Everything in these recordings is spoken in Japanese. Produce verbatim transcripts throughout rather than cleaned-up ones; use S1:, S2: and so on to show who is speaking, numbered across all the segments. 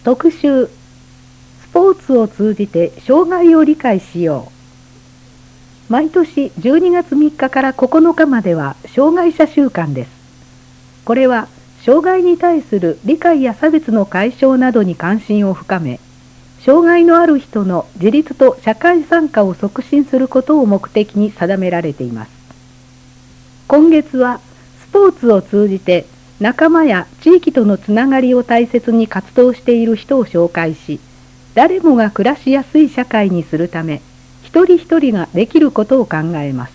S1: 特集、スポーツを通じて障害を理解しよう。毎年じゅうにがつみっかからここのかまでは障害者週間です。これは障害に対する理解や差別の解消などに関心を深め、障害のある人の自立と社会参加を促進することを目的に定められています。今月はスポーツを通じて仲間や地域とのつながりを大切に活動している人を紹介し、誰もが暮らしやすい社会にするため、一人一人ができることを考えます。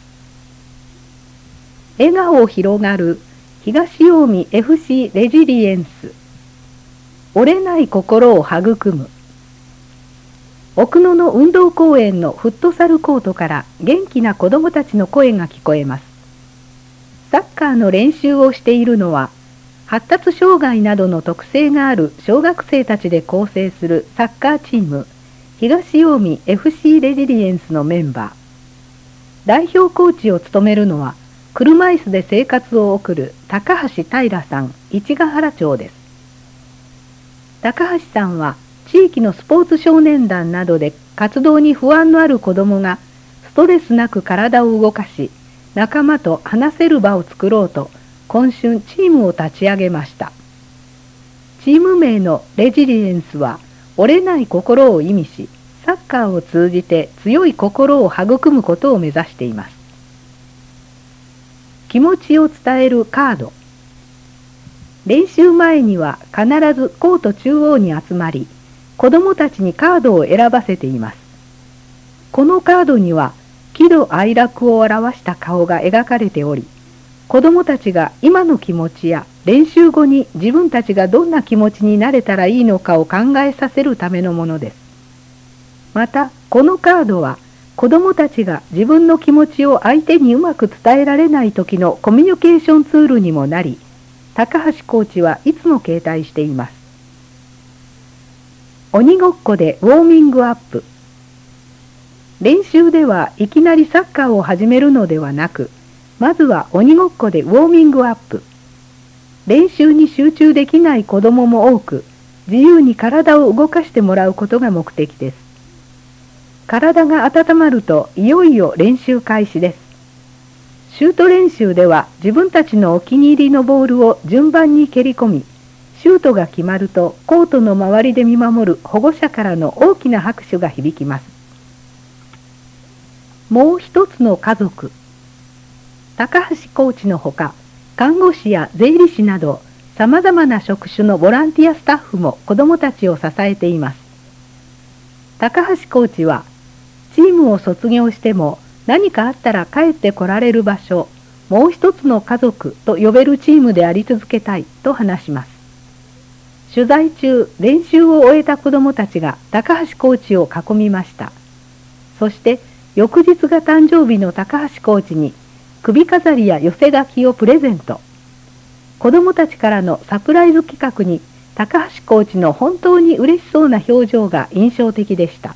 S1: 笑顔広がる東近江 エフシー レジリエンス。折れない心を育む。奥野の運動公園のフットサルコートから元気な子どもたちの声が聞こえます。サッカーの練習をしているのは、発達障害などの特性がある小学生たちで構成するサッカーチーム、東近江 エフシー レジリエンスのメンバー。代表コーチを務めるのは、車椅子で生活を送る高橋平さん、市ヶ原町です。高橋さんは、地域のスポーツ少年団などで活動に不安のある子どもがストレスなく体を動かし、仲間と話せる場を作ろうと、今春チームを立ち上げました。チーム名のレジリエンスは折れない心を意味し、サッカーを通じて強い心を育むことを目指しています。気持ちを伝えるカード。練習前には必ずコート中央に集まり、子どもたちにカードを選ばせています。このカードには喜怒哀楽を表した顔が描かれており、子どもたちが今の気持ちや練習後に自分たちがどんな気持ちになれたらいいのかを考えさせるためのものです。また、このカードは子どもたちが自分の気持ちを相手にうまく伝えられない時のコミュニケーションツールにもなり、高橋コーチはいつも携帯しています。鬼ごっこでウォーミングアップ。練習ではいきなりサッカーを始めるのではなく、まずは鬼ごっこでウォーミングアップ。練習に集中できない子どもも多く、自由に体を動かしてもらうことが目的です。体が温まるといよいよ練習開始です。シュート練習では自分たちのお気に入りのボールを順番に蹴り込み、シュートが決まるとコートの周りで見守る保護者からの大きな拍手が響きます。もう一つの家族。高橋コーチのほか、看護師や税理士など、さまざまな職種のボランティアスタッフも子どもたちを支えています。高橋コーチは、チームを卒業しても何かあったら帰ってこられる場所、もう一つの家族と呼べるチームであり続けたいと話します。取材中、練習を終えた子どもたちが高橋コーチを囲みました。そして、翌日が誕生日の高橋コーチに、首飾りや寄せ書きをプレゼント。子どもたちからのサプライズ企画に高橋コーチの本当に嬉しそうな表情が印象的でした。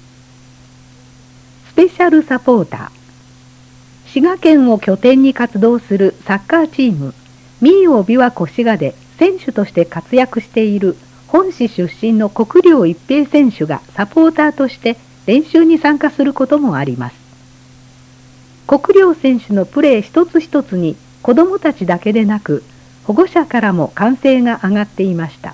S1: スペシャルサポーター。滋賀県を拠点に活動するサッカーチーム、民謡琵琶湖滋賀で選手として活躍している本市出身の国領一平選手がサポーターとして練習に参加することもあります。国領選手のプレー一つ一つに子どもたちだけでなく保護者からも歓声が上がっていました。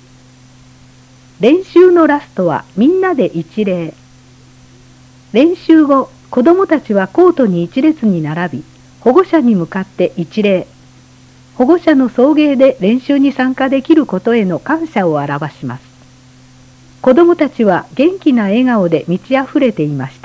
S1: 練習のラストはみんなで一礼。練習後、子どもたちはコートに一列に並び、保護者に向かって一礼。保護者の送迎で練習に参加できることへの感謝を表します。子どもたちは元気な笑顔で満ち溢れていました。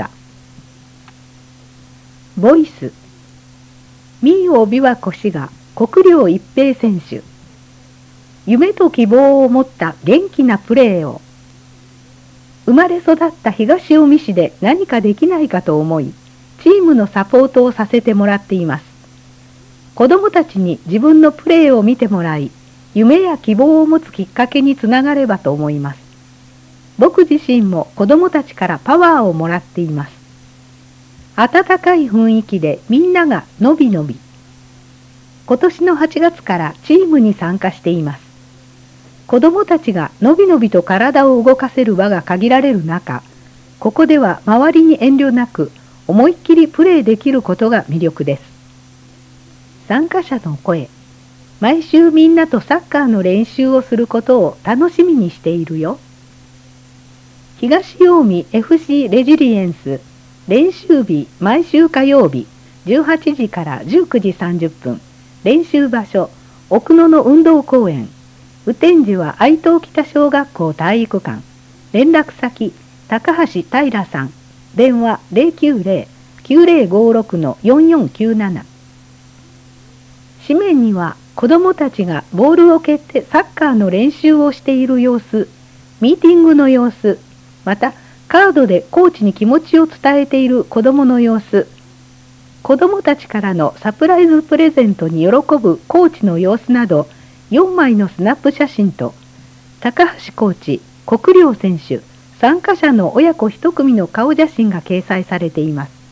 S1: ボイス。民謡琵琶湖滋賀国領一平選手。夢と希望を持った元気なプレーを。生まれ育った東近江市で何かできないかと思い、チームのサポートをさせてもらっています。子どもたちに自分のプレーを見てもらい、夢や希望を持つきっかけにつながればと思います。僕自身も子どもたちからパワーをもらっています。温かい雰囲気でみんながのびのび。今年のはちがつからチームに参加しています。 子どもたちがのびのびと体を動かせる場が限られる中、ここでは周りに遠慮なく思いっきりプレーできることが魅力です。参加者の声。毎週みんなとサッカーの練習をすることを楽しみにしているよ。東近江 エフシー レジリエンス練習日毎週火曜日じゅうはちじからじゅうくじさんじゅっぷん。練習場所奥野の運動公園。雨天時は愛東北小学校体育館。連絡先高橋平さん。電話 ゼロきゅうゼロ きゅうゼロごろく よんよんきゅうなな。紙面には子どもたちがボールを蹴ってサッカーの練習をしている様子、ミーティングの様子、またカードでコーチに気持ちを伝えている子どもの様子、子どもたちからのサプライズプレゼントに喜ぶコーチの様子などよんまいのスナップ写真と、高橋コーチ、国領選手、参加者の親子一組の顔写真が掲載されています。